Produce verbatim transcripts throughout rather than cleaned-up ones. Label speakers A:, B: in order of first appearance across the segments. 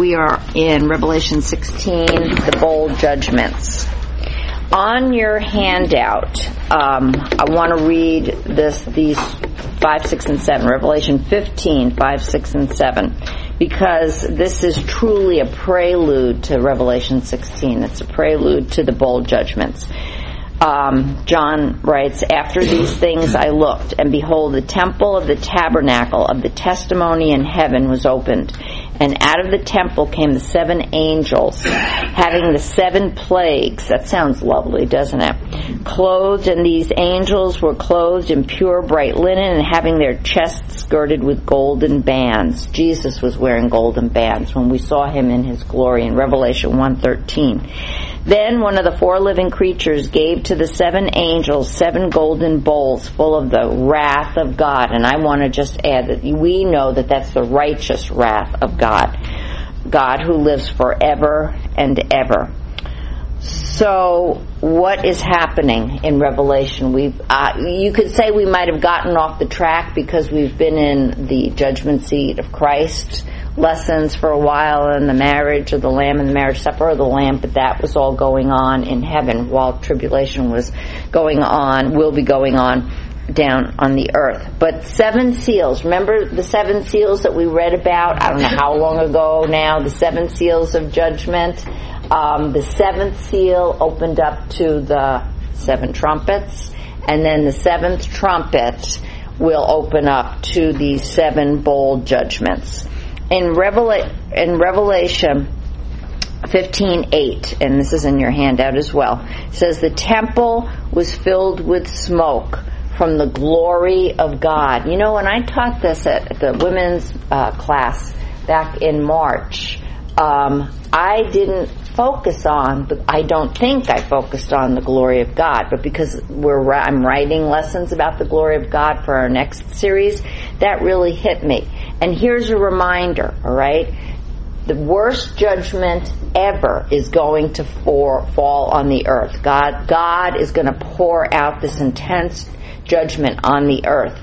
A: we are in Revelation sixteen, the bowl judgments. On your handout, um, I want to read this, these five, six, and seven. Revelation fifteen, five, six, and seven, because this is truly a prelude to Revelation sixteen. It's a prelude to the bowl judgments. Um, John writes, "After these things I looked, and behold, the temple of the tabernacle of the testimony in heaven was opened. And out of the temple came the seven angels, having the seven plagues." That sounds lovely, doesn't it? "Clothed, and these angels were clothed in pure bright linen, and having their chests girded with golden bands." Jesus was wearing golden bands when we saw him in his glory in Revelation one thirteen. "Then one of the four living creatures gave to the seven angels seven golden bowls full of the wrath of God." And I want to just add that we know that that's the righteous wrath of God. God who lives forever and ever. So what is happening in Revelation? We've, uh, you could say we might have gotten off the track because we've been in the judgment seat of Christ lessons for a while, in the marriage of the Lamb and the marriage supper of the Lamb, but that was all going on in heaven while tribulation was going on, will be going on down on the earth. But seven seals, remember the seven seals that we read about, I don't know how long ago now, the seven seals of judgment. Um, the seventh seal opened up to the seven trumpets, and then the seventh trumpet will open up to the seven bowl judgments. In, Revela- in Revelation fifteen eight, and this is in your handout as well, it says, "The temple was filled with smoke from the glory of God." You know, when I taught this at, at the women's uh, class back in March, um, I didn't focus on, but I don't think I focused on the glory of God, but because we're I'm writing lessons about the glory of God for our next series, that really hit me. And here's a reminder, all right? The worst judgment ever is going to for, fall on the earth. God, God is going to pour out this intense judgment on the earth.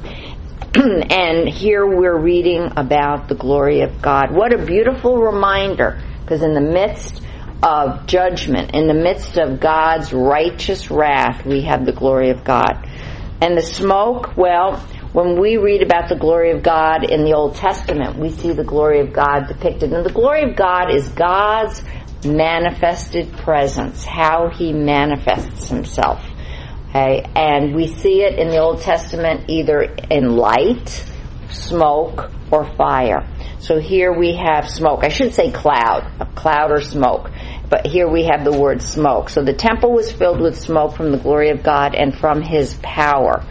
A: And here we're reading about the glory of God. What a beautiful reminder, because in the midst of judgment, in the midst of God's righteous wrath, we have the glory of God. And the smoke, well, when we read about the glory of God in the Old Testament, we see the glory of God depicted. And the glory of God is God's manifested presence, how he manifests himself. Okay? And we see it in the Old Testament either in light, smoke, or fire. So here we have smoke. I should say cloud, a cloud or smoke. But here we have the word smoke. So the temple was filled with smoke from the glory of God and from his power.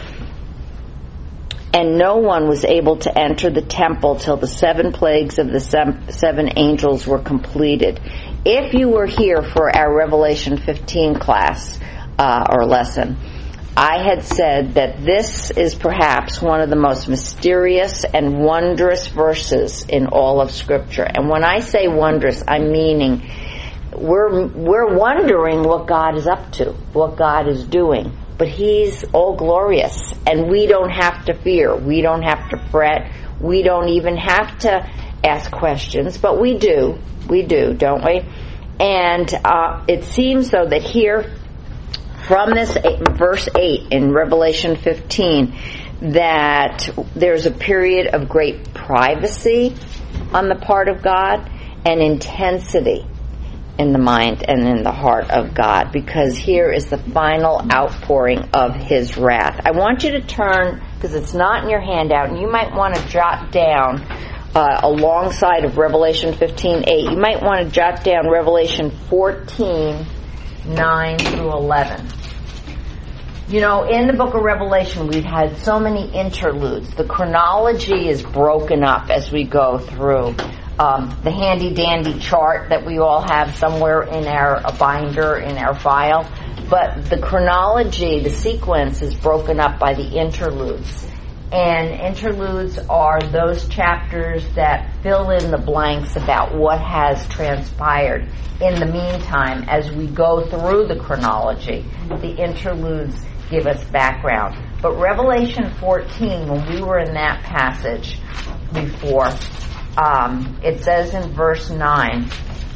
A: And no one was able to enter the temple till the seven plagues of the seven angels were completed. If you were here for our Revelation fifteen class uh, or lesson, I had said that this is perhaps one of the most mysterious and wondrous verses in all of Scripture. And when I say wondrous, I'm meaning we're we're wondering what God is up to, what God is doing. But he's all glorious, and we don't have to fear. We don't have to fret. We don't even have to ask questions, but we do. We do, don't we? And uh, it seems, though, that here, from this eight, verse eight in Revelation fifteen, that there's a period of great privacy on the part of God and intensity in the mind and in the heart of God, because here is the final outpouring of his wrath. I want you to turn, because it's not in your handout, and you might want to jot down uh, alongside of Revelation fifteen eight, you might want to jot down Revelation fourteen nine through eleven. You know, in the book of Revelation, we've had so many interludes. The chronology is broken up as we go through. Um, the handy-dandy chart that we all have somewhere in our a binder, in our file. But the chronology, the sequence, is broken up by the interludes. And interludes are those chapters that fill in the blanks about what has transpired in the meantime as we go through the chronology. The interludes give us background. But Revelation fourteen, when we were in that passage before, um, it says in verse nine,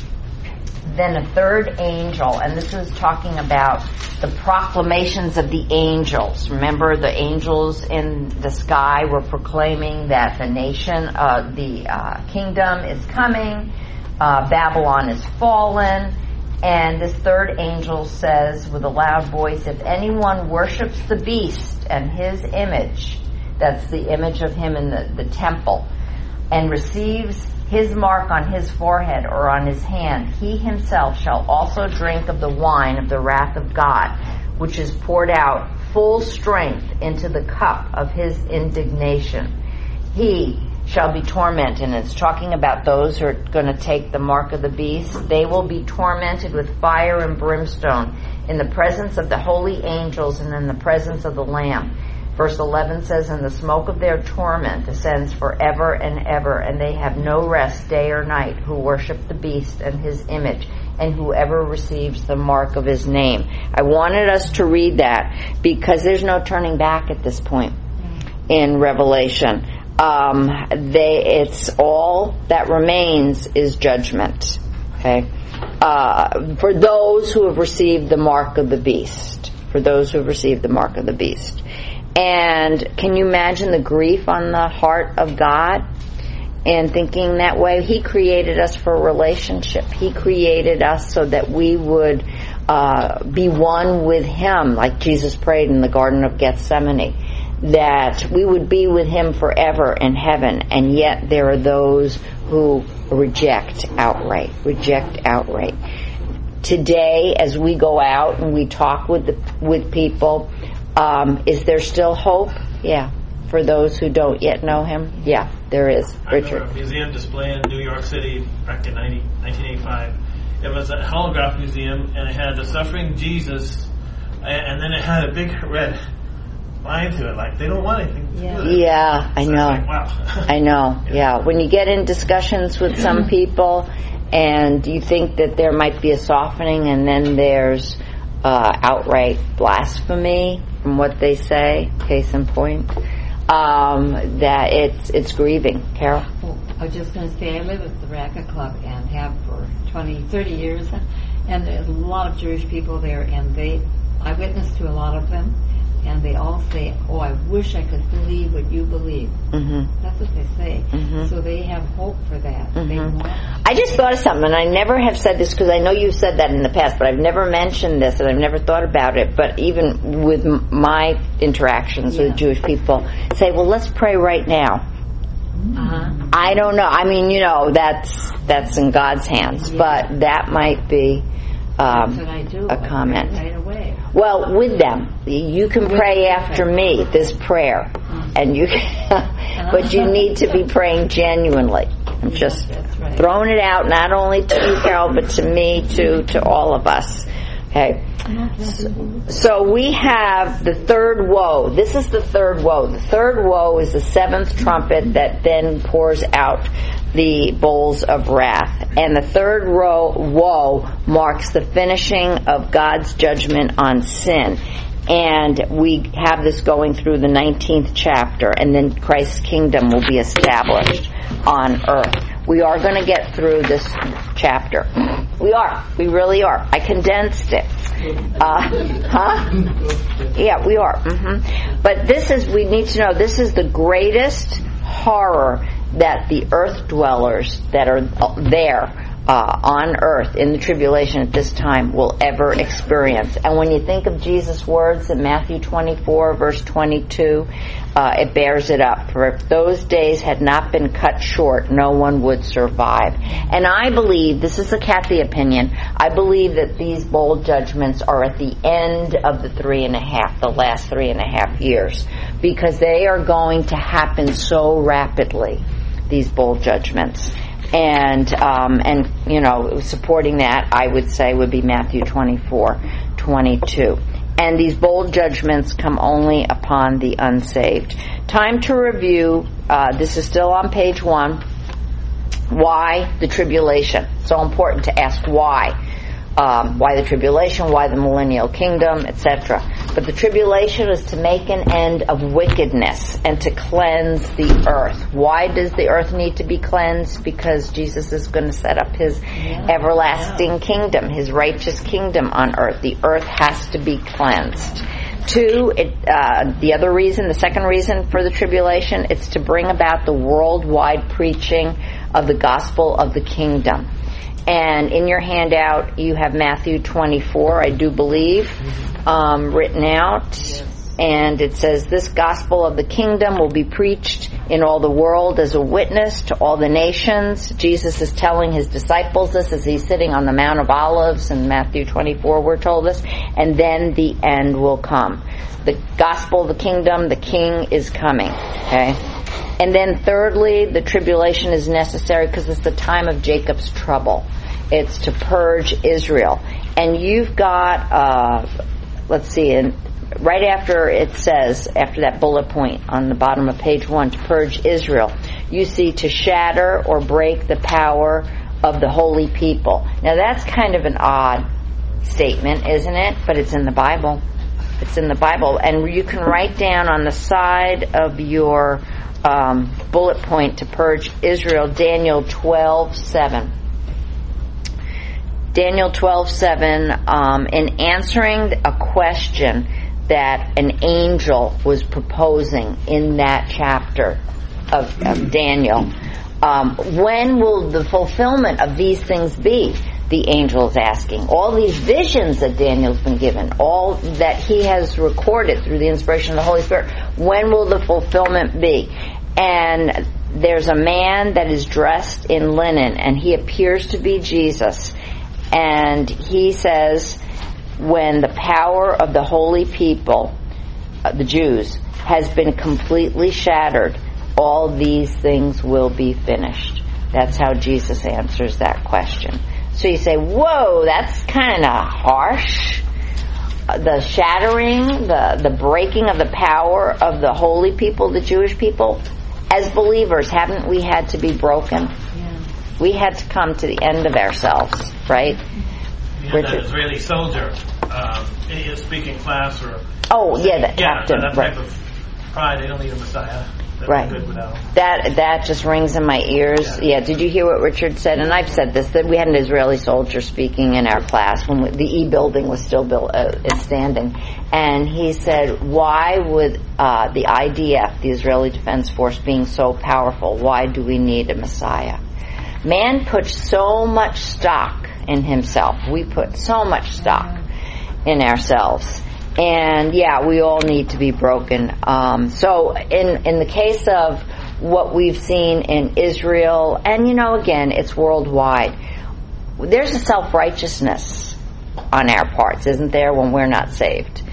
A: then a third angel, and this is talking about the proclamations of the angels. Remember, the angels in the sky were proclaiming that the nation, uh, the uh, kingdom is coming, uh, Babylon is fallen, and this third angel says with a loud voice, if anyone worships the beast and his image, that's the image of him in the, the temple, and receives his mark on his forehead or on his hand, he himself shall also drink of the wine of the wrath of God, which is poured out full strength into the cup of his indignation. He shall be tormented. And it's talking about those who are going to take the mark of the beast. They will be tormented with fire and brimstone in the presence of the holy angels and in the presence of the Lamb. Verse eleven says, and the smoke of their torment ascends forever and ever, and they have no rest day or night who worship the beast and his image, and whoever receives the mark of his name. I wanted us to read that because there's no turning back at this point in Revelation. Um, they, it's all that remains is judgment. Okay, uh, for those who have received the mark of the beast. For those who have received the mark of the beast. And can you imagine the grief on the heart of God in thinking that way? He created us for a relationship. He created us so that we would uh, be one with Him, like Jesus prayed in the Garden of Gethsemane, that we would be with Him forever in heaven. And yet there are those who reject outright, reject outright. Today, as we go out and we talk with the, with people, Um, is there still hope? Yeah. For those who don't yet know Him? Yeah, there is. Richard.
B: I remember a museum display in New York City back in nineteen eighty-five. It was a holograph museum, and it had the suffering Jesus, and then it had a big red line to it, like they don't want anything to
A: yeah.
B: do with it.
A: Yeah, I
B: so
A: know.
B: Like, wow.
A: I know, yeah. yeah. When you get in discussions with some people, and you think that there might be a softening, and then there's uh, outright blasphemy from what they say, case in point, um, that it's it's grieving. Carol?
C: Well, I was just going to say, I live at the Racquet Club and have for twenty, thirty years, and there's a lot of Jewish people there, and they, I witnessed to a lot of them, and they all say, oh, I wish I could believe what you believe.
A: Mm-hmm.
C: That's what they say.
A: Mm-hmm.
C: So they have hope for that.
A: Mm-hmm.
C: They want
A: I just thought of something, and I never have said this because I know you've said that in the past, but I've never mentioned this and I've never thought about it. But even with m- my interactions
C: yeah.
A: with Jewish people, say, well, let's pray right now.
C: Uh-huh.
A: I don't know. I mean, you know, that's that's in God's hands,
C: yeah.
A: but that might be um,
C: That's what I do.
A: a
C: I
A: comment.
C: pray right away.
A: Well, with them, you can
C: With
A: pray
C: them.
A: after me this prayer, and you, but you need to be praying genuinely. I'm just
C: That's right.
A: throwing it out, not only to you, Carol, but to me, to to all of us. Okay. So, so we have the third woe. This is the third woe. The third woe is the seventh trumpet that then pours out the bowls of wrath. And the third row, woe marks the finishing of God's judgment on sin. And we have this going through the nineteenth chapter, and then Christ's kingdom will be established on earth. We are going to get through this chapter. We are. We really are. I condensed it. Uh, huh? Yeah, we are. Mm-hmm. But this is, we need to know, this is the greatest horror that the earth dwellers that are there uh, on earth in the tribulation at this time will ever experience. And when you think of Jesus' words in Matthew twenty-four, verse twenty-two, uh, it bears it up. For if those days had not been cut short, no one would survive. And I believe, this is a Kathy opinion, I believe that these bowl judgments are at the end of the three and a half, the last three and a half years, because they are going to happen so rapidly, these bowl judgments. And, um, and, you know, supporting that, I would say, would be Matthew twenty-four, twenty-two. And these bowl judgments come only upon the unsaved. Time to review, uh, this is still on page one. Why the tribulation? So important to ask why. Um, why the tribulation, why the millennial kingdom, et cetera. But the tribulation is to make an end of wickedness and to cleanse the earth. Why does the earth need to be cleansed? Because Jesus is going to set up his yeah, everlasting yeah. kingdom, his righteous kingdom on earth. The earth has to be cleansed. Two, it, uh, the other reason, the second reason for the tribulation, it's to bring about the worldwide preaching of the gospel of the kingdom. And in your handout, you have Matthew twenty-four, I do believe, um, written out. Yes. And it says, this gospel of the kingdom will be preached in all the world as a witness to all the nations. Jesus is telling his disciples this as he's sitting on the Mount of Olives in Matthew twenty-four, we're told this. And then the end will come. The gospel of the kingdom, the king is coming. Okay? And then thirdly, the tribulation is necessary because it's the time of Jacob's trouble. It's to purge Israel. And you've got, uh, let's see, in, right after it says, after that bullet point on the bottom of page one, to purge Israel, you see to shatter or break the power of the holy people. Now that's kind of an odd statement, isn't it? But it's in the Bible. It's in the Bible. And you can write down on the side of your Um, bullet point to purge Israel, Daniel twelve seven. Daniel twelve seven, um, in answering a question that an angel was proposing in that chapter of, of Daniel, um, when will the fulfillment of these things be? The angel is asking. All these visions that Daniel's been given, all that he has recorded through the inspiration of the Holy Spirit, when will the fulfillment be? And there's a man that is dressed in linen, and he appears to be Jesus. And he says, when the power of the holy people, uh, the Jews, has been completely shattered, all these things will be finished. That's how Jesus answers that question. So you say, whoa, that's kind of harsh. The shattering, the, the breaking of the power of the holy people, the Jewish people. As believers, haven't we had to be broken? Yeah. We had to come to the end of ourselves, right?
B: Yeah, Richard? That Israeli soldier, um, in a speaking class or...
A: Oh, yeah, the
B: yeah,
A: captain.
B: that
A: right.
B: type of pride, they don't need a Messiah.
A: Right.
B: Good without him. That
A: that just rings in my ears. Yeah. yeah. Did you hear what Richard said? And I've said this, that we had an Israeli soldier speaking in our class when we, the E building was still built, uh, standing, and he said, "Why would uh, the I D F, the Israeli Defense Force, being so powerful? Why do we need a Messiah? Man puts so much stock in himself. We put so much stock in ourselves." And yeah, we all need to be broken. Um, so in in the case of what we've seen in Israel, and you know, again, it's worldwide, there's a self-righteousness on our parts, isn't there, when we're not saved?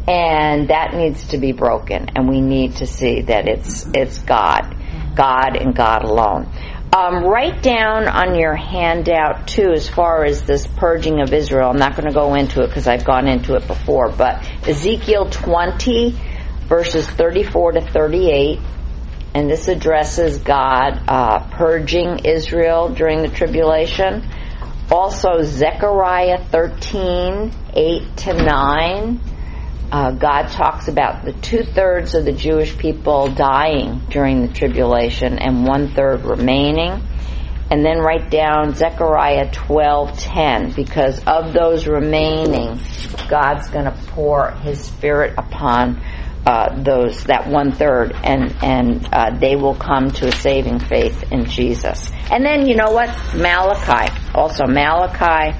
A: And that needs to be broken, and we need to see that it's it's God, God and God alone. Um, write down on your handout, too, as far as this purging of Israel. I'm not going to go into it because I've gone into it before, but Ezekiel twenty, verses thirty-four to thirty-eight, and this addresses God uh, purging Israel during the tribulation. Also, Zechariah thirteen, eight to nine. Uh, God talks about the two-thirds of the Jewish people dying during the tribulation and one-third remaining. And then write down Zechariah twelve ten, because of those remaining, God's going to pour His Spirit upon uh, those that one-third, and, and uh, they will come to a saving faith in Jesus. And then, you know what? Malachi. Also, Malachi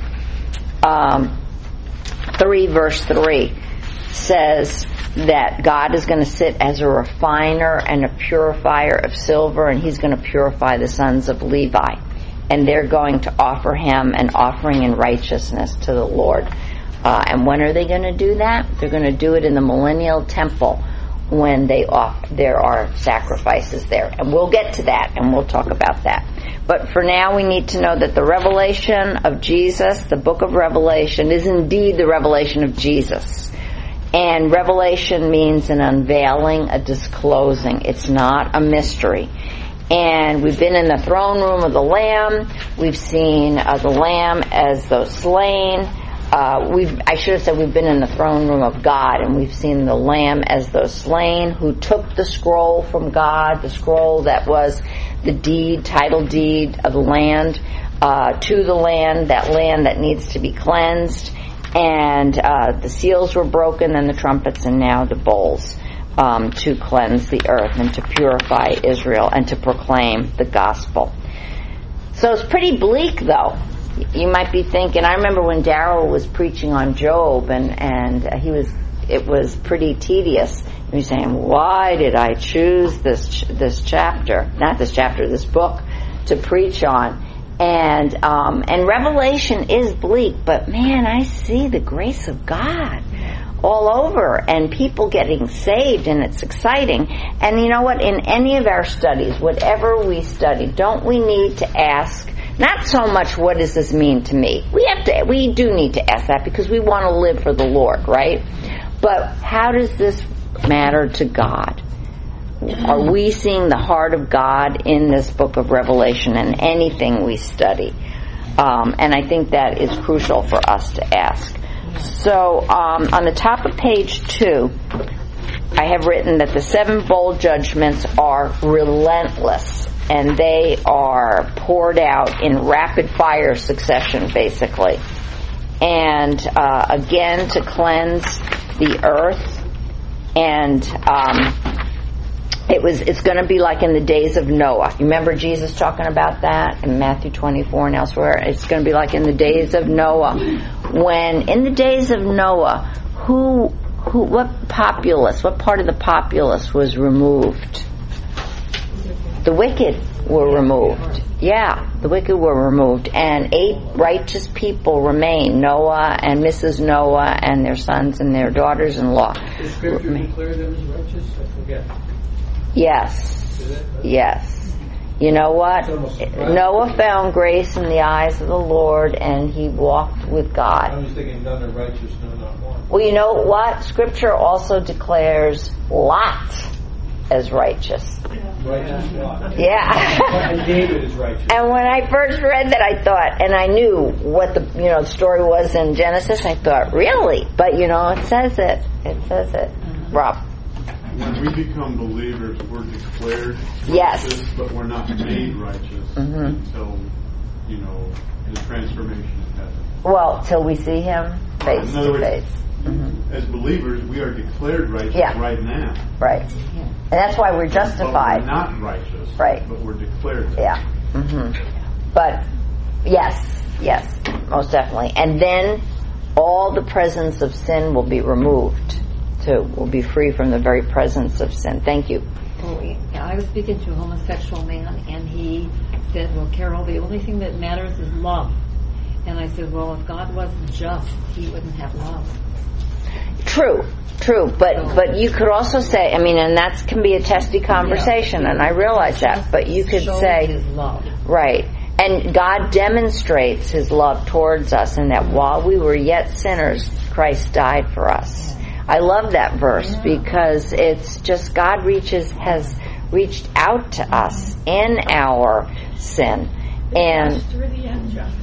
A: um, three, verse three. Says that God is going to sit as a refiner and a purifier of silver, and He's going to purify the sons of Levi, and they're going to offer Him an offering in righteousness to the Lord. Uh, and when are they going to do that? They're going to do it in the millennial temple when they off, there are sacrifices there, and we'll get to that, and we'll talk about that. But for now, we need to know that the revelation of Jesus, the book of Revelation, is indeed the revelation of Jesus. And revelation means an unveiling, a disclosing. It's not a mystery. And we've been in the throne room of the Lamb. We've seen uh, the Lamb as though slain. uh, we've, I should have said we've been in the throne room of God, and we've seen the Lamb as the slain who took the scroll from God, the scroll that was the deed, title deed of the land, uh, to the land, that land that needs to be cleansed. And uh, the seals were broken, and the trumpets, and now the bowls, um, to cleanse the earth and to purify Israel and to proclaim the gospel. So it's pretty bleak, though. You might be thinking, I remember when Darrell was preaching on Job, and, and he was, it was pretty tedious. He was saying, why did I choose this this chapter, not this chapter, this book, to preach on? And um, and Revelation is bleak, but man, I see the grace of God all over, and people getting saved, and it's exciting. And you know what? In any of our studies, whatever we study, don't we need to ask, not so much what does this mean to me? We have to, we do need to ask that because we want to live for the Lord, right? But how does this matter to God? Are we seeing the heart of God in this book of Revelation and anything we study? Um, and I think that is crucial for us to ask. So um, on the top of page two, I have written that the seven bowl judgments are relentless, and they are poured out in rapid fire succession, basically. And uh, again, to cleanse the earth, and um, It was. It's going to be like in the days of Noah. You remember Jesus talking about that in Matthew twenty-four and elsewhere? It's going to be like in the days of Noah. When, in the days of Noah, who, who, what populace, what part of the populace was removed? The wicked were removed. Yeah, the wicked were removed. And eight righteous people remain, Noah and Missus Noah and their sons and their daughters-in-law.
D: The scripture declared them as righteous? I forget.
A: Yes. Yes. You know what? Noah found grace in the eyes of the Lord, and he walked with God.
D: I was thinking none are righteous, no, not one.
A: Well, you know what? Scripture also declares Lot as righteous.
D: Righteous Lot.
A: Yeah.
D: And David is righteous.
A: And when I first read that, I thought, and I knew what the you know the story was in Genesis, I thought, really? But you know, it says it. It says it. Rob.
E: When we become believers, we're declared
A: yes.
E: righteous, but we're not made righteous
A: mm-hmm.
E: until, you know, the transformation is happening.
A: Well, till we see Him face
E: In other
A: to
E: words,
A: face. Mm-hmm.
E: As believers, we are declared righteous
A: yeah.
E: right now.
A: Right. And that's why we're justified.
E: But we're not righteous.
A: Right.
E: But we're declared righteous.
A: Yeah. Mm-hmm. But, yes, yes, most definitely. And then all the presence of sin will be removed. To will be free from the very presence of sin. Thank you.
C: Well, I was speaking to a homosexual man, and he said, well, Carol, the only thing that matters is love. And I said, well, if God wasn't just, He wouldn't have love.
A: True, true. But but you could also say, I mean, and that can be a testy conversation, yeah. and I realize that. But you could
C: Shows
A: say,
C: His love.
A: Right. And God demonstrates His love towards us, in that while we were yet sinners, Christ died for us. I love that verse yeah. because it's just God reaches has reached out to us in our sin.
F: The
A: and
F: just for the unjust.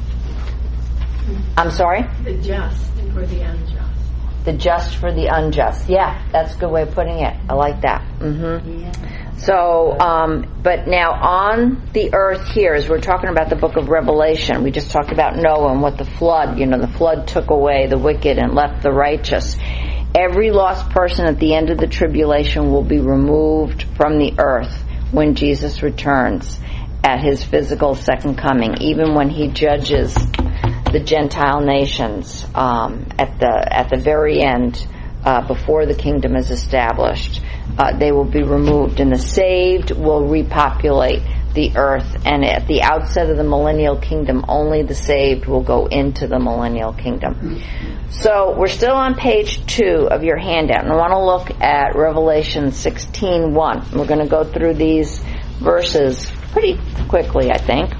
A: I'm sorry?
F: The just for the unjust.
A: The just for the unjust. Yeah, that's a good way of putting it. I like that. Mm-hmm. Yeah. So, um, but now on the earth here, as we're talking about the book of Revelation, we just talked about Noah and what the flood, you know, the flood took away the wicked and left the righteous. Every lost person at the end of the tribulation will be removed from the earth when Jesus returns at His physical second coming, even when He judges the Gentile nations um, at the at the very end, uh, before the kingdom is established. Uh, they will be removed, and the saved will repopulate the earth. And at the outset of the millennial kingdom, only the saved will go into the millennial kingdom. So we're still on page two of your handout, and I want to look at Revelation sixteen one. We're going to go through these verses pretty quickly, I think.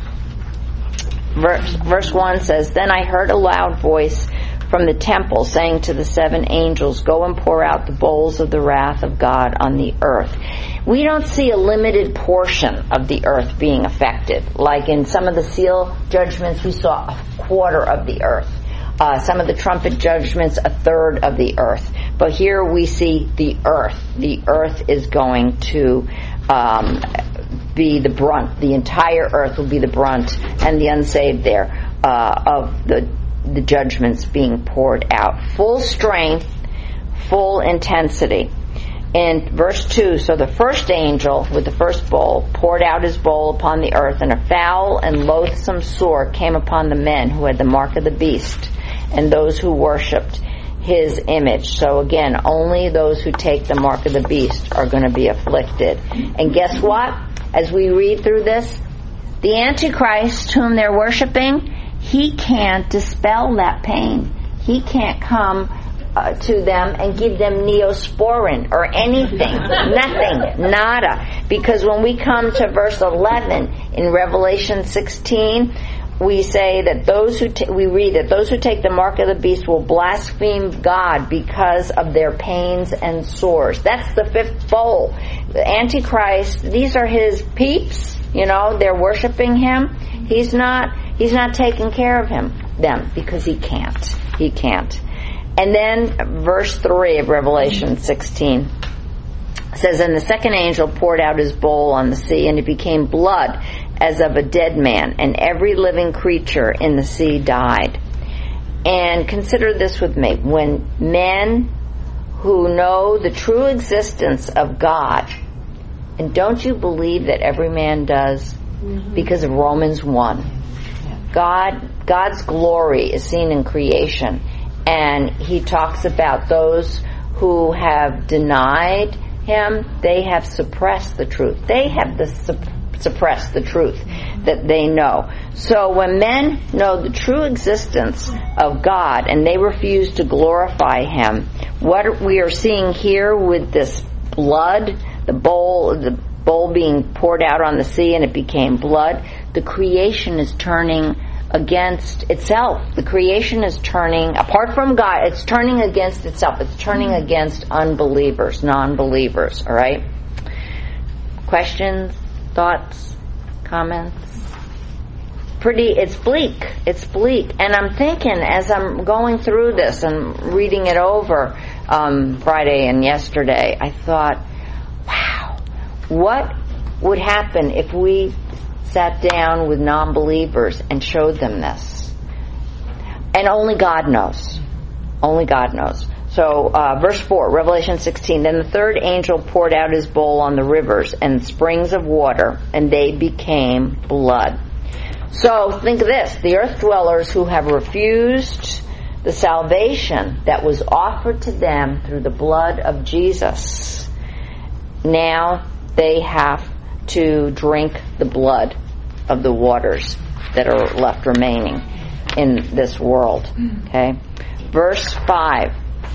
A: Verse, verse one says, "Then I heard a loud voice from the temple saying to the seven angels, 'Go and pour out the bowls of the wrath of God on the earth.'" We don't see a limited portion of the earth being affected. Like in some of the seal judgments, we saw a quarter of the earth. Uh, some of the trumpet judgments, a third of the earth. But here we see the earth. The earth is going to um, be the brunt. The entire earth will be the brunt, and the unsaved there uh, of the the judgments being poured out. Full strength, full intensity. In verse two, so the first angel with the first bowl poured out his bowl upon the earth, and a foul and loathsome sore came upon the men who had the mark of the beast and those who worshipped his image. So again, only those who take the mark of the beast are going to be afflicted. And guess what? As we read through this, the Antichrist whom they're worshiping, he can't dispel that pain. He can't come Uh, to them and give them neosporin or anything. Nothing. Nada. Because when we come to verse eleven in Revelation sixteen, we say that those who ta- we read that those who take the mark of the beast will blaspheme God because of their pains and sores. That's the fifth bowl. The Antichrist, these are his peeps, you know, they're worshiping him. He's not he's not taking care of him them because he can't. He can't. And then verse three of Revelation sixteen says, and the second angel poured out his bowl on the sea, and it became blood as of a dead man, and every living creature in the sea died. And consider this with me. When men who know the true existence of God, and don't you believe that every man does? Mm-hmm. Because of Romans one. God, God's glory is seen in creation. And he talks about those who have denied him, they have suppressed the truth. They have the sup- suppressed the truth that they know. So when men know the true existence of God and they refuse to glorify him, what we are seeing here with this blood, the bowl, the bowl being poured out on the sea and it became blood, the creation is turning against itself. The creation is turning, apart from God, it's turning against itself. It's turning against unbelievers, non-believers, all right? Questions, thoughts, comments? Pretty, it's bleak. It's bleak. And I'm thinking, as I'm going through this and reading it over um, Friday and yesterday, I thought, wow, what would happen if we sat down with non-believers and showed them this? And only God knows. Only God knows. So, uh, verse four, Revelation sixteen, then the third angel poured out his bowl on the rivers and springs of water, and they became blood. So, think of this. The earth dwellers who have refused the salvation that was offered to them through the blood of Jesus, now they have to drink the blood of the waters that are left remaining in this world. Okay, verse five.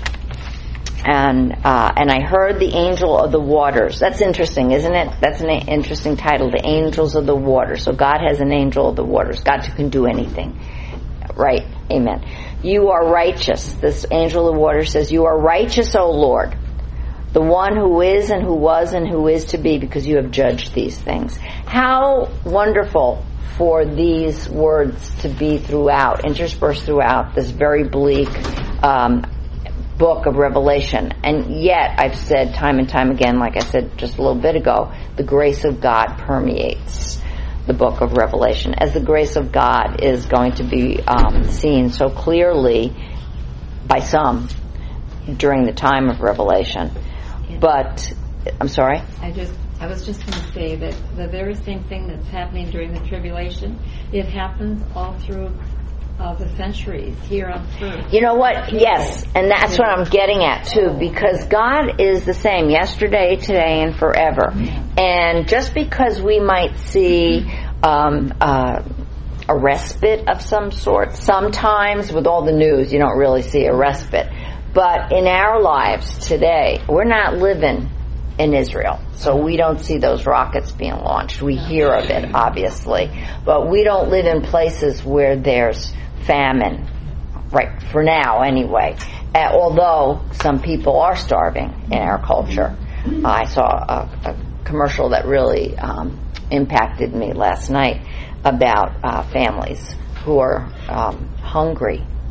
A: And uh, and I heard the angel of the waters. That's interesting, isn't it? That's an interesting title, the angels of the waters. So God has an angel of the waters. God can do anything, right? Amen. You are righteous. This angel of the waters says, "You are righteous, O Lord, the one who is and who was and who is to be, because you have judged these things." How wonderful for these words to be throughout, interspersed throughout this very bleak um, book of Revelation. And yet, I've said time and time again, like I said just a little bit ago, the grace of God permeates the book of Revelation, as the grace of God is going to be um, seen so clearly by some during the time of Revelation. But, I'm sorry?
C: I just, I was just going to say that the very same thing that's happening during the tribulation, it happens all through uh, the centuries here on earth.
A: You know what? Yes, and that's what I'm getting at too, because God is the same yesterday, today, and forever. And just because we might see um, uh, a respite of some sort, sometimes with all the news, you don't really see a respite. But in our lives today, we're not living in Israel, so we don't see those rockets being launched. We hear of it, obviously, but we don't live in places where there's famine, right, for now anyway, uh, although some people are starving in our culture. Uh, I saw a, a commercial that really um, impacted me last night about uh, families who are um, hungry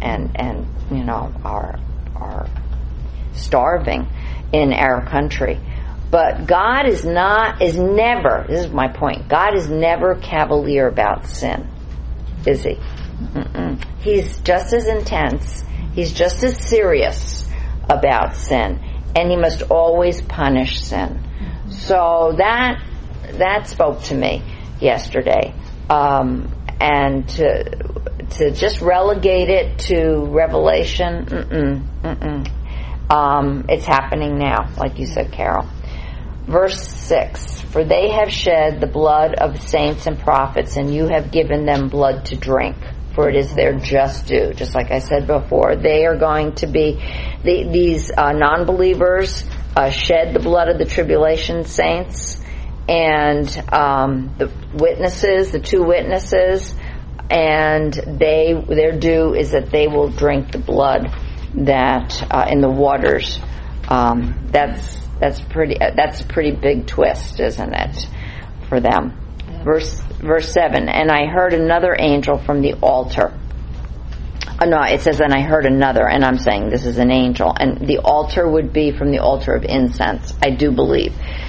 A: and and you know are are starving in our country. But God is not is never. This is my point. God is never cavalier about sin, is He? Mm-mm. He's just as intense. He's just as serious about sin, and He must always punish sin. So that that spoke to me yesterday, um, and to to just relegate it to Revelation. Mm-mm, mm-mm. Um, it's happening now, like you said, Carol. Verse six, for they have shed the blood of saints and prophets, and you have given them blood to drink, for it is their just due. Just like I said before, they are going to be, the, these uh, non-believers uh, shed the blood of the tribulation saints, and um, the witnesses, the two witnesses, and they their due is that they will drink the blood that uh, in the waters. Um, that's That's pretty. That's a pretty big twist, isn't it, for them? Yeah. Verse verse seven. And I heard another angel from the altar. Oh, no, it says, and I heard another, and I'm saying this is an angel, and the altar would be from the altar of incense, I do believe.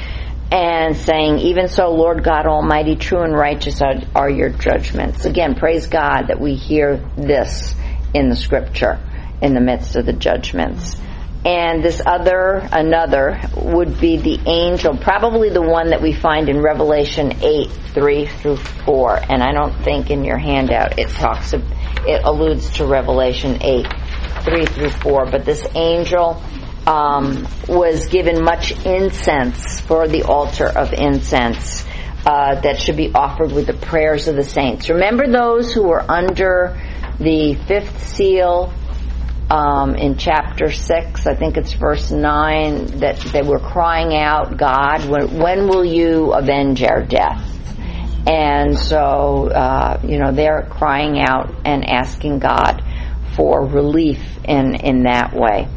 A: And saying, even so, Lord God Almighty, true and righteous are, are your judgments. Again, praise God that we hear this in the Scripture in the midst of the judgments. And this other, another, would be the angel, probably the one that we find in Revelation eight, three through four. And I don't think in your handout it talks, of, it alludes to Revelation eight, three through four. But this angel um, was given much incense for the altar of incense uh, that should be offered with the prayers of the saints. Remember those who were under the fifth seal, Um, in chapter six, I think it's verse nine, that they were crying out, God, when, when will you avenge our death? And so, uh, you know, they're crying out and asking God for relief in, in that way.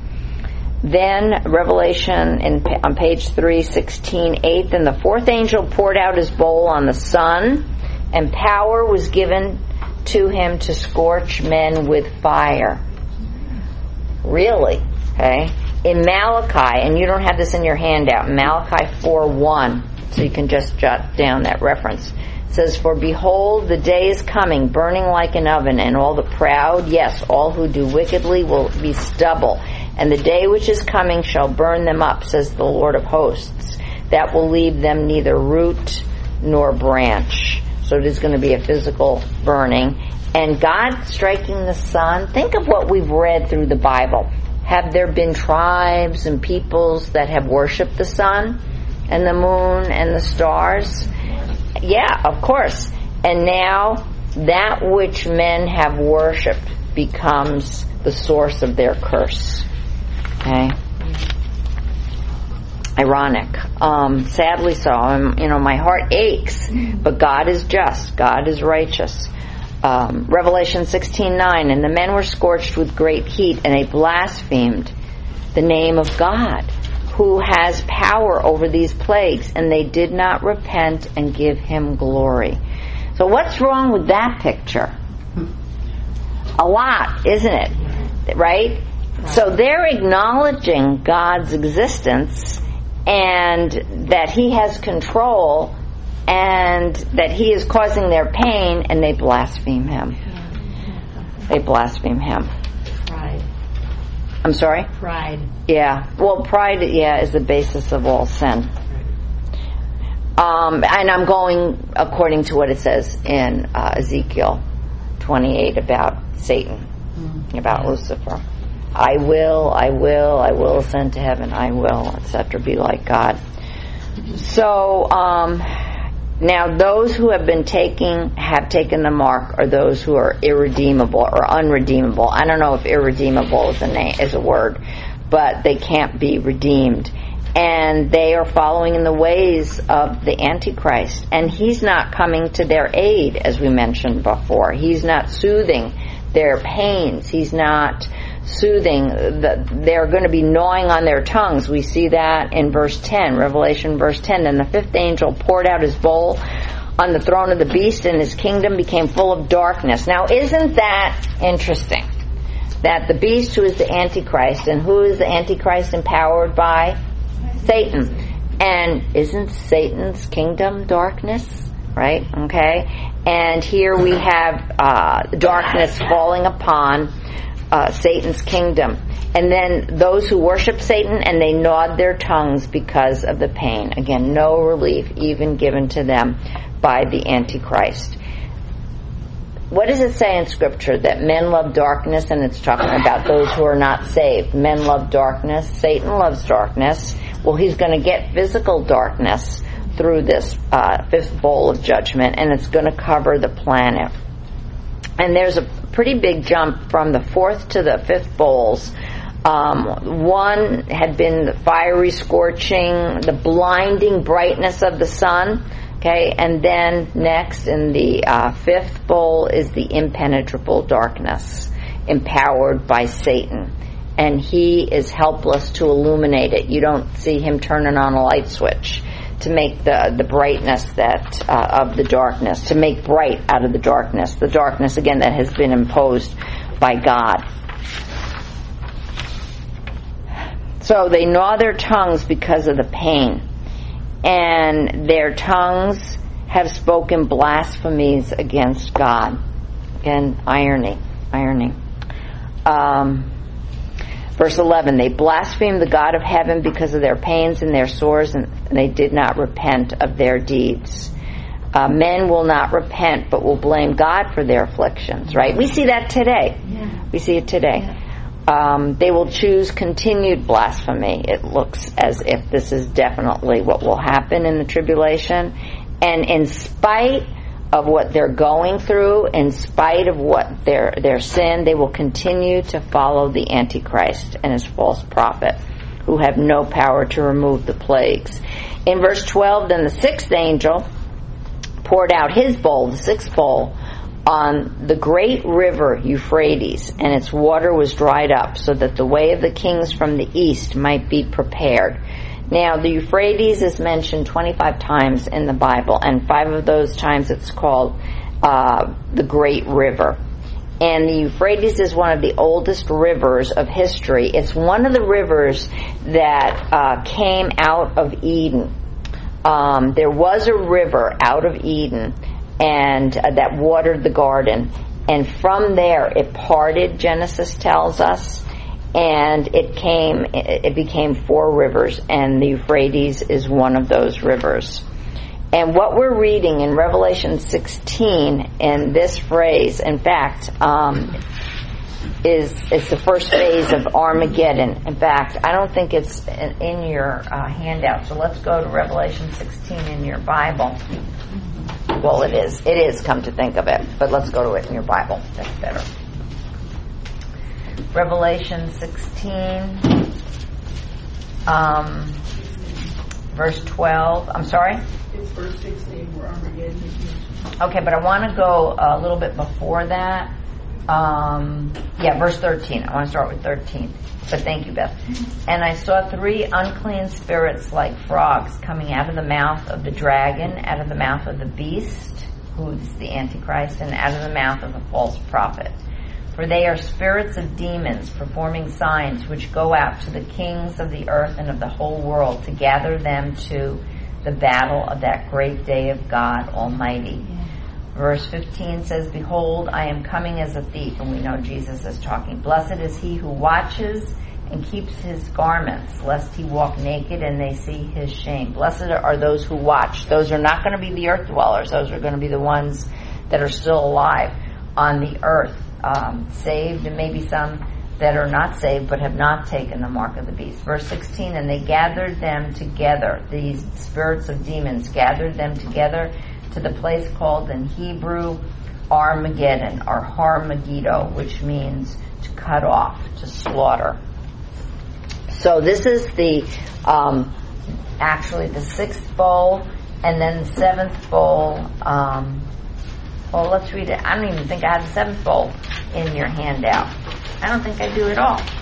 A: Then Revelation in, on page three sixteen, eight, and the fourth angel poured out his bowl on the sun, and power was given to him to scorch men with fire. Really? Okay. In Malachi, and you don't have this in your handout, Malachi four one, so you can just jot down that reference. It says, for behold, the day is coming, burning like an oven, and all the proud, yes, all who do wickedly will be stubble. And the day which is coming shall burn them up, says the Lord of hosts. That will leave them neither root nor branch. So it is going to be a physical burning. And God striking the sun, think of what we've read through the Bible. Have there been tribes and peoples that have worshipped the sun and the moon and the stars? Yeah, of course. And now that which men have worshipped becomes the source of their curse. Okay? Ironic. Um, sadly so. I'm, you know, my heart aches, but God is just. God is righteous. Um, Revelation sixteen nine, and the men were scorched with great heat, and they blasphemed the name of God, who has power over these plagues, and they did not repent and give him glory. So what's wrong with that picture? A lot, isn't it? Right? So they're acknowledging God's existence and that he has control, and that he is causing their pain, and they blaspheme him. They blaspheme him.
C: Pride.
A: I'm sorry?
C: Pride.
A: Yeah. Well, pride, yeah, is the basis of all sin. Um, and I'm going according to what it says in uh, Ezekiel twenty-eight about Satan, mm-hmm. about yeah. Lucifer. I will, I will, I will ascend to heaven. I will, et cetera, be like God. So, um... now, those who have been taking, have taken the mark are those who are irredeemable or unredeemable. I don't know if irredeemable is a name, is a word, but they can't be redeemed. And they are following in the ways of the Antichrist. And he's not coming to their aid, as we mentioned before. He's not soothing their pains. He's not soothing. The, they're going to be gnawing on their tongues. We see that in verse ten, Revelation verse ten. And the fifth angel poured out his bowl on the throne of the beast, and his kingdom became full of darkness. Now, isn't that interesting? that the beast, who is the Antichrist, and who is the Antichrist empowered by? Satan. And isn't Satan's kingdom darkness? Right? Okay. And here we have uh, darkness falling upon uh, Satan's kingdom. And then those who worship Satan, and they gnawed their tongues because of the pain. Again, no relief even given to them by the Antichrist. What does it say in Scripture? That men love darkness, and it's talking about those who are not saved. Men love darkness. Satan loves darkness. Well, he's going to get physical darkness through this uh, fifth bowl of judgment, and it's going to cover the planet. And there's a pretty big jump from the fourth to the fifth bowls. Um, one had been the fiery scorching, the blinding brightness of the sun. Okay, and then next in the uh, fifth bowl is the impenetrable darkness, empowered by Satan. And he is helpless to illuminate it. You don't see him turning on a light switch to make the, the brightness that uh, of the darkness, to make bright out of the darkness. The darkness, again, that has been imposed by God. So they gnaw their tongues because of the pain. And their tongues have spoken blasphemies against God. Again, irony, irony. Um, verse eleven, they blasphemed the God of heaven because of their pains and their sores, and they did not repent of their deeds. Uh, men will not repent, but will blame God for their afflictions, right? We see that today.
C: Yeah.
A: We see it today.
C: Yeah.
A: Um, they will choose continued blasphemy. It looks as if this is definitely what will happen in the tribulation. And in spite of what they're going through, in spite of what their their sin, they will continue to follow the Antichrist and his false prophet, who have no power to remove the plagues. In verse twelve, then the sixth angel poured out his bowl, the sixth bowl, on the great river Euphrates, and its water was dried up, so that the way of the kings from the east might be prepared. Now, the Euphrates is mentioned twenty-five times in the Bible, and five of those times it's called uh, the Great River. And the Euphrates is one of the oldest rivers of history. It's one of the rivers that uh, came out of Eden. Um, there was a river out of Eden, and uh, that watered the garden, and from there it parted, Genesis tells us, and it came it became four rivers, and the Euphrates is one of those rivers. And what we're reading in Revelation sixteen, in this phrase, in fact, um, is is the first phase of Armageddon. In fact, I don't think it's in, in your uh, handout, so let's go to Revelation sixteen in your Bible. Well, it is. It is, come to think of it. But let's go to it in your Bible. That's better. Revelation sixteen, um, verse twelve. I'm sorry?
F: It's verse sixteen where Armageddon is mentioned.
A: Okay, but I want to go a little bit before that. Um, yeah, verse thirteen. I want to start with thirteen. But thank you, Beth. And I saw three unclean spirits like frogs coming out of the mouth of the dragon, out of the mouth of the beast, who is the Antichrist, and out of the mouth of the false prophet. For they are spirits of demons, performing signs which go out to the kings of the earth and of the whole world to gather them to the battle of that great day of God Almighty. Yeah. Verse fifteen says, Behold, I am coming as a thief. And we know Jesus is talking. Blessed is he who watches and keeps his garments, lest he walk naked and they see his shame. Blessed are those who watch. Those are not going to be the earth dwellers. Those are going to be the ones that are still alive on the earth, um, saved, and maybe some that are not saved but have not taken the mark of the beast. Verse sixteen, and they gathered them together. These spirits of demons gathered them together to the place called in Hebrew Armageddon, or Har-Megiddo, which means to cut off, to slaughter. So this is the um, actually the sixth bowl, and then the seventh bowl. Um, well, let's read it. I don't even think I have the seventh bowl in your handout. I don't think I do at all.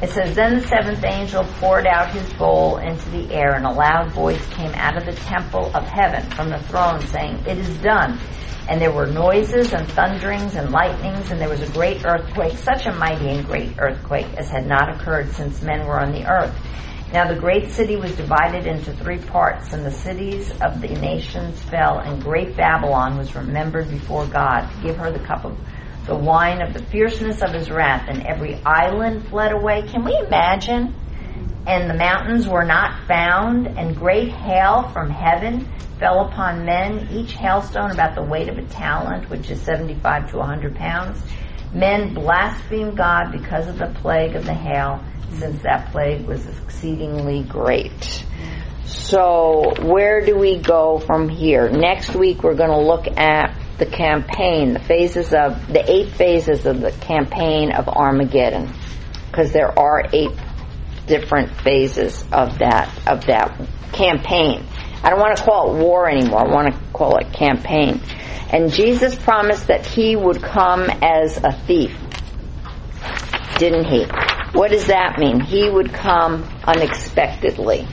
A: It says, then the seventh angel poured out his bowl into the air, and a loud voice came out of the temple of heaven from the throne, saying, it is done. And there were noises and thunderings and lightnings, and there was a great earthquake, such a mighty and great earthquake as had not occurred since men were on the earth. Now the great city was divided into three parts, and the cities of the nations fell, and great Babylon was remembered before God to give her the cup of the wine of the fierceness of his wrath, and every island fled away. Can we imagine? And the mountains were not found, and great hail from heaven fell upon men, each hailstone about the weight of a talent, which is seventy-five to one hundred pounds. Men blasphemed God because of the plague of the hail, since that plague was exceedingly great. So where do we go from here? Next week we're going to look at the campaign, the phases of, the eight phases of the campaign of Armageddon, because there are eight different phases of that, of that campaign. I don't want to call it war anymore. I want to call it campaign. And Jesus promised that he would come as a thief, didn't he? What does that mean? He would come unexpectedly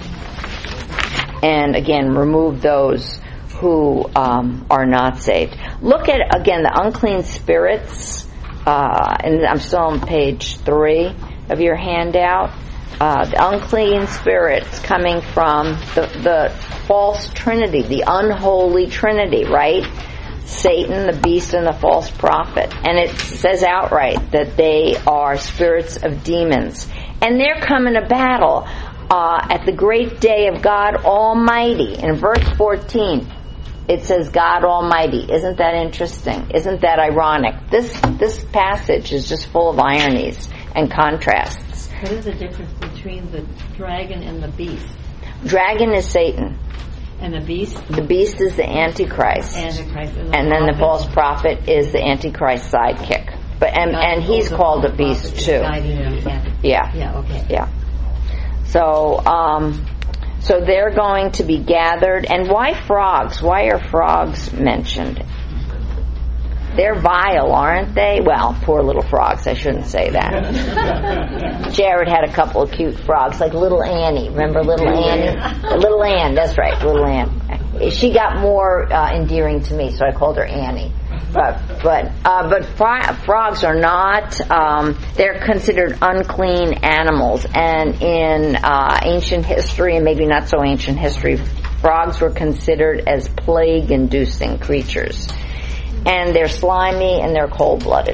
A: and again remove those who um, are not saved. Look at, again, the unclean spirits, uh, and I'm still on page three of your handout. Uh, the unclean spirits coming from the, the false trinity, the unholy trinity, right? Satan, the beast, and the false prophet. And it says outright that they are spirits of demons. And they're coming to battle uh, at the great day of God Almighty. In verse fourteen, it says God Almighty. Isn't that interesting? Isn't that ironic? This this passage is just full of ironies and contrasts.
C: What is the difference between the dragon and the beast?
A: Dragon is Satan.
C: And the beast?
A: The beast is the Antichrist.
C: Antichrist.
A: And, and then the false prophet is the Antichrist sidekick. But and, and he's called a beast too. Yeah.
C: Yeah, okay.
A: Yeah. So, um, so they're going to be gathered. And why frogs? Why are frogs mentioned? They're vile, aren't they? Well, poor little frogs. I shouldn't say that. Jared had a couple of cute frogs, like little Annie. Remember little Annie? Little Ann, that's right, little Ann. She got more uh, endearing to me, so I called her Annie. But but uh, but fro- frogs are not. Um, they're considered unclean animals, and in uh, ancient history, and maybe not so ancient history, frogs were considered as plague-inducing creatures. And they're slimy and they're cold-blooded.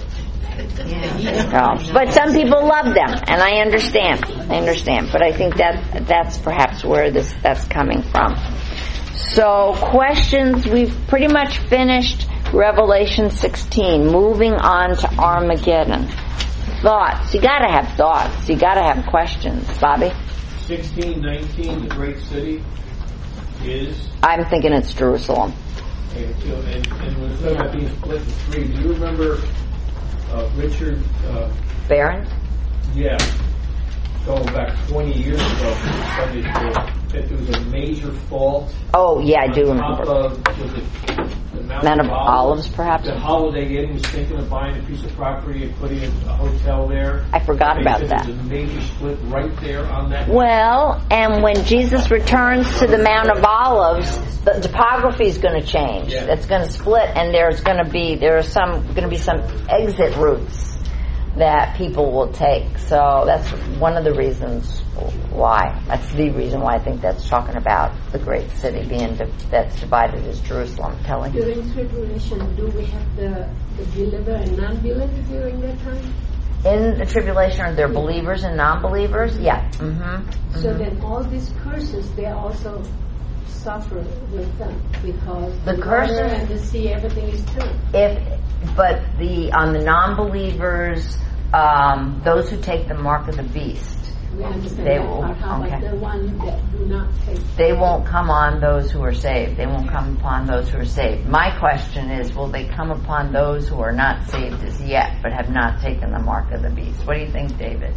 A: Yeah. So, but some people love them, and I understand. I understand. But I think that that's perhaps where this that's coming from. So, questions. We've pretty much finished Revelation sixteen. Moving on to Armageddon. Thoughts. You got to have thoughts. You got to have questions. Bobby?
D: sixteen nineteen, the great city is...
A: I'm thinking it's Jerusalem.
D: And, and, and when it's talking about being split in three, do you remember uh, Richard? Uh,
A: Barron?
D: yeah, going back twenty years ago, Sunday school, that there was a major fault.
A: Oh, yeah, I do
D: on top
A: remember.
D: Of, was it the Mount,
A: Mount
D: of
A: of
D: Olives,
A: Olives, perhaps?
D: The Holiday Inn was thinking of buying a piece of property and putting a hotel there.
A: I forgot
D: They
A: about
D: said
A: that.
D: There's a major split right there on that.
A: Well, and when Jesus returns to the Mount of Olives, the topography is going to change.
D: Yeah.
A: It's going to split, and there's going to be there are some going to be some exit routes that people will take. So that's one of the reasons why. That's the reason why I think that's talking about the great city being di- that's divided as Jerusalem. Kelly?
F: During tribulation, do we have the, the believer and non-believer during that time?
A: In the tribulation, are there believers and non-believers? Yeah. Mm-hmm. Mm-hmm.
F: So then all these curses, they also suffer with them because
A: The
F: the,
A: curses-
F: water and the sea, everything is turned.
A: If, but the on the non-believers, um, those who take the mark of the beast,
F: We understand
A: They
F: that
A: will-
F: part. How
A: okay.
F: about the one that do not take?
A: they won't come on those who are saved. They won't come upon those who are saved. My question is, will they come upon those who are not saved as yet, but have not taken the mark of the beast? What do you think, David?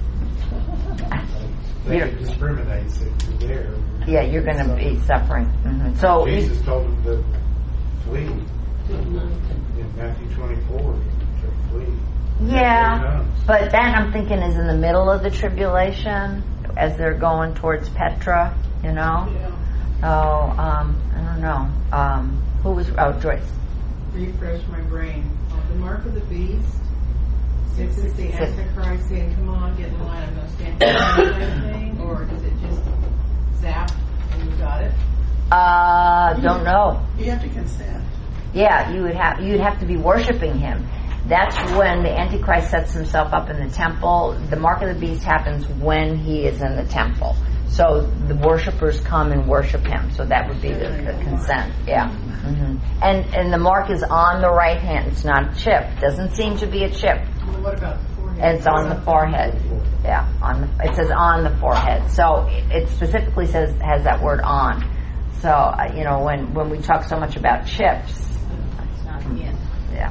G: They could discriminate if you're there.
A: Yeah, you're going to be suffering. Mm-hmm. So
G: Jesus told them to flee in Matthew twenty-four. To flee.
A: yeah,
G: Guns.
A: But that I'm thinking is in the middle of the tribulation as they're going towards Petra, you know?
H: Yeah.
A: Oh, um, I don't know. Um, who was, oh, Joyce.
H: Refresh my brain. Uh, the mark of the beast. This is the Antichrist saying, come on, get in line, I'm going to stand for thing, or does it just zap and you got it?
A: Uh, don't know.
H: You have to consent.
A: Yeah, you would have, you'd have to be worshiping him. That's when the Antichrist sets himself up in the temple. The mark of the beast happens when he is in the temple. So the worshipers come and worship him. So that would be the, the consent. Yeah. Mm-hmm. And and the mark is on the right hand. It's not a chip. Doesn't seem to be a chip.
H: Well, what about the forehead?
A: And it's on the forehead. Yeah. On the, it says on the forehead. So it specifically says has that word on. So uh, you know when when we talk so much about chips.
H: It's not in.
A: Yeah.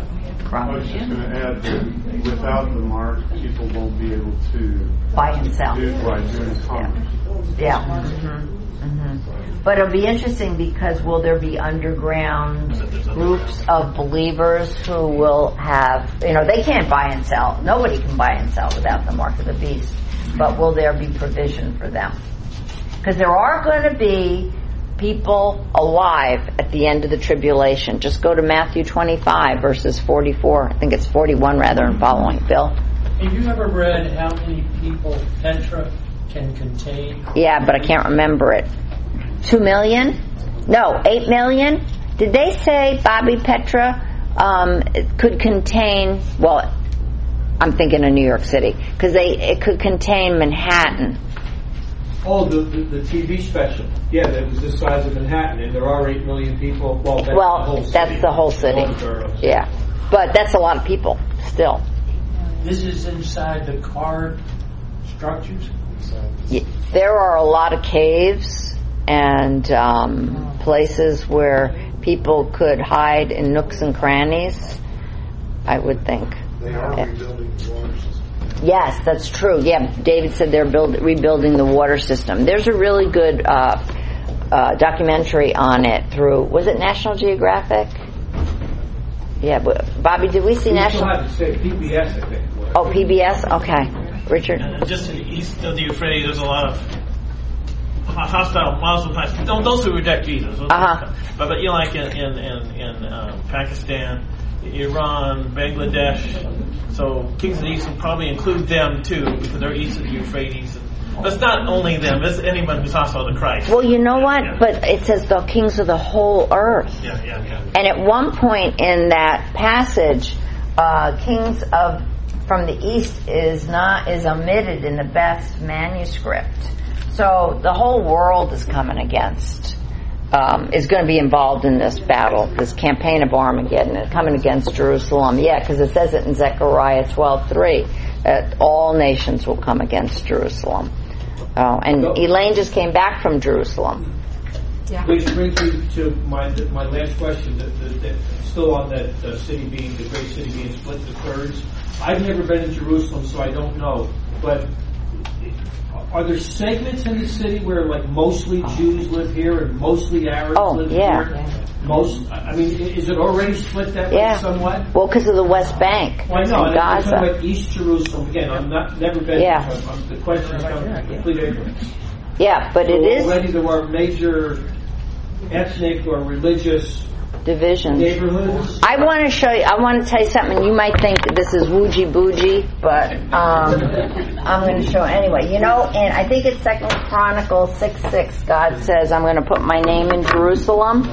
E: I was just going to add that without the mark, people won't be able to
A: Buy and sell.
E: do right doing commerce.
A: Yeah. Mm-hmm. Mm-hmm. But it'll be interesting because will there be underground groups of believers who will have, you know, they can't buy and sell. Nobody can buy and sell without the mark of the beast. But will there be provision for them? Because there are going to be people alive at the end of the tribulation. Just go to Matthew twenty-five, verses forty-four. I think it's forty-one rather, and following. Bill?
I: Have you ever read how many people Petra can contain?
A: Yeah, but I can't remember it. Two million? No, eight million? Did they say Bobby Petra um, it could contain, well, I'm thinking of New York City, because they it could contain Manhattan.
D: Oh, the, the the T V special. Yeah, that was the size of Manhattan, and there are eight million people. Well, that's
A: well,
D: the whole city.
A: that's the whole city.
D: Boroughs.
A: Yeah, but that's a lot of people still.
I: This is inside the card structures?
A: Yeah, there are a lot of caves and um, places where people could hide in nooks and crannies, I would think.
G: They are
A: Yeah.
G: rebuilding the water system.
A: Yes, that's true. Yeah, David said they're build, rebuilding the water system. There's a really good uh, uh, documentary on it through, was it National Geographic? Yeah, but Bobby, did we see
D: We
A: National?
D: still have to say P B S, I think.
A: Oh, P B S? Okay. Richard?
B: And just to the east of the Euphrates, there's a lot of hostile Muslim types. Don't those who reject Jesus.
A: Uh-huh.
B: But, but you know, like in in in, in uh, Pakistan, Iran, Bangladesh. So Kings of the East will probably include them too, because they're east of the Euphrates. But it's not only them; it's anyone who's hostile to Christ.
A: Well, you know
B: Yeah,
A: what?
B: yeah.
A: But it says the kings of the whole earth.
B: Yeah, yeah, yeah.
A: And at one point in that passage, uh, kings of from the east is not is omitted in the best manuscript. So the whole world is coming against, um, is going to be involved in this battle, this campaign of Armageddon, coming against Jerusalem. Yeah, because it says it in Zechariah twelve three, that all nations will come against Jerusalem. Oh, and Elaine just came back from Jerusalem.
C: Yeah.
D: Which brings me to my my last question. That, that, that still on that uh, city being the great city being split into thirds. I've never been in Jerusalem, so I don't know. But are there segments in the city where, like, mostly Jews live here and mostly Arabs
A: Oh,
D: live
A: yeah.
D: here? Most. I mean, is it already split that
A: Yeah.
D: way somewhat?
A: Well, because of the West Bank
D: Well, I know.
A: and
D: And I'm talking
A: Gaza.
D: about East Jerusalem again. I'm not never been.
A: Yeah.
D: I'm, I'm, the question is from complete ignorance.
A: Yeah, but it
D: So
A: is
D: already there are major ethnic or religious
A: divisions.
D: neighborhoods.
A: I want to show you, I want to tell you something. You might think that this is woojie bougie, but um, I'm going to show anyway. You know, and I think it's Second Chronicles six six. God says, "I'm going to put my name in Jerusalem."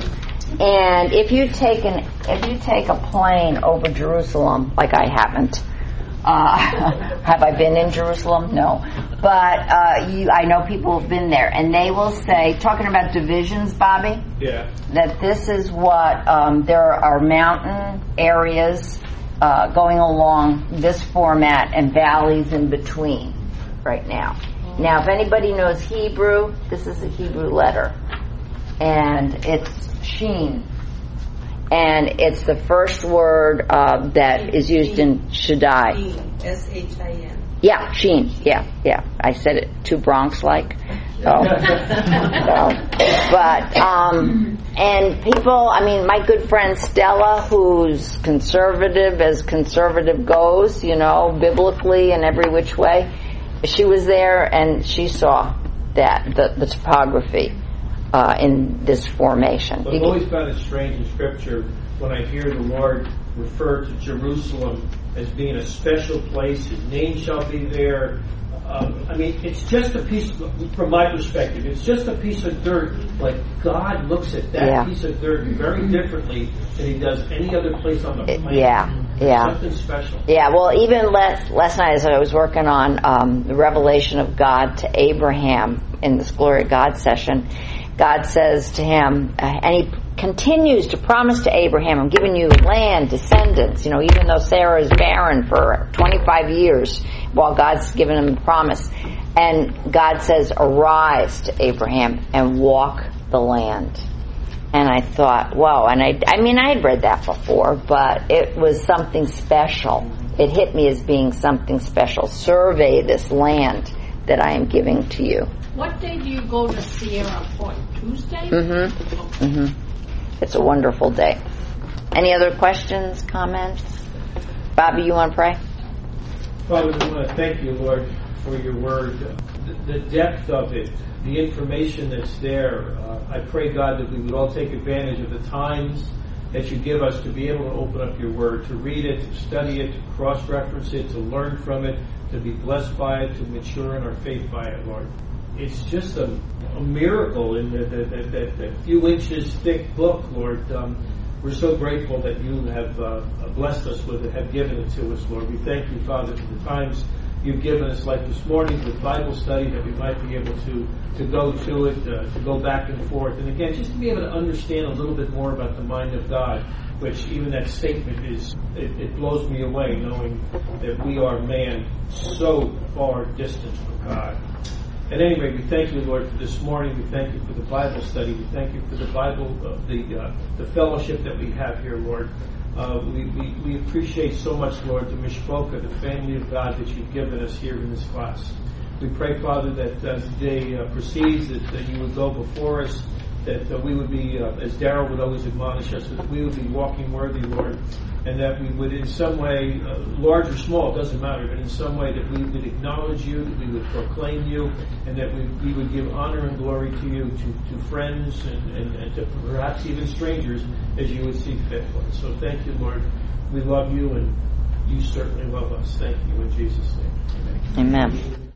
A: And if you take an if you take a plane over Jerusalem, like I haven't, uh, have I been in Jerusalem? No, but uh, you, I know people have been there, and they will say, talking about divisions, Bobby.
D: Yeah.
A: That this is what um, there are mountain areas uh, going along this format and valleys in between right now. Now, if anybody knows Hebrew, this is a Hebrew letter, and it's Sheen, and it's the first word uh, that is used in Shaddai.
H: S H I N.
A: Yeah, Sheen. Yeah, yeah. I said it too Bronx-like. So, so, but, um, and people, I mean, my good friend Stella, who's conservative as conservative goes, you know, biblically and every which way, she was there and she saw that, the, the topography uh, in this formation.
D: But I've always found it strange in Scripture when I hear the Lord refer to Jerusalem as being a special place. His name shall be there. Um, I mean, it's just a piece, of, from my perspective, it's just a piece of dirt. Like, God looks at that
A: yeah.
D: piece of dirt very differently than He does any other place on the planet.
A: Yeah, yeah.
D: Something special.
A: Yeah, well, even last, last night as I was working on um, the revelation of God to Abraham in this Glory of God session, God says to him, uh, and He continues to promise to Abraham, I'm giving you land, descendants, you know, even though Sarah is barren for twenty-five years while God's given him a promise. And God says, arise to Abraham and walk the land. And I thought, wow, and I, I mean, I had read that before, but it was something special. It hit me as being something special. Survey this land that I am giving to you.
J: What day do you go to Sierra Point? Tuesday?
A: Mm-hmm. Mm-hmm. It's a wonderful day. Any other questions, comments? Bobby, you want to pray?
D: Father, we want to thank you, Lord, for your word, the, the depth of it, the information that's there. Uh, I pray, God, that we would all take advantage of the times that you give us to be able to open up your word, to read it, to study it, to cross-reference it, to learn from it, to be blessed by it, to mature in our faith by it, Lord. It's just a, a miracle in the, the, the, the, the few inches thick book, Lord. Um, we're so grateful that you have uh, blessed us with it, have given it to us, Lord. We thank you, Father, for the times you've given us, like this morning with Bible study, that we might be able to, to go to it, uh, to go back and forth. And again, just to be able to understand a little bit more about the mind of God, which even that statement is, it, it blows me away, knowing that we are man so far distant from God. At any rate, we thank you, Lord, for this morning. We thank you for the Bible study. We thank you for the Bible, uh, the uh, the fellowship that we have here, Lord. Uh, we, we, we appreciate so much, Lord, the Mishpocha, the family of God that you've given us here in this class. We pray, Father, that as the day uh, proceeds, that, that you would go before us, that uh, we would be, uh, as Darrell would always admonish us, that we would be walking worthy, Lord, and that we would in some way, uh, large or small, it doesn't matter, but in some way that we would acknowledge you, that we would proclaim you, and that we, we would give honor and glory to you, to, to friends, and, and, and to perhaps even strangers, as you would see fit, Lord. So thank you, Lord. We love you, and you certainly love us. Thank you in Jesus' name. Amen.
A: Amen.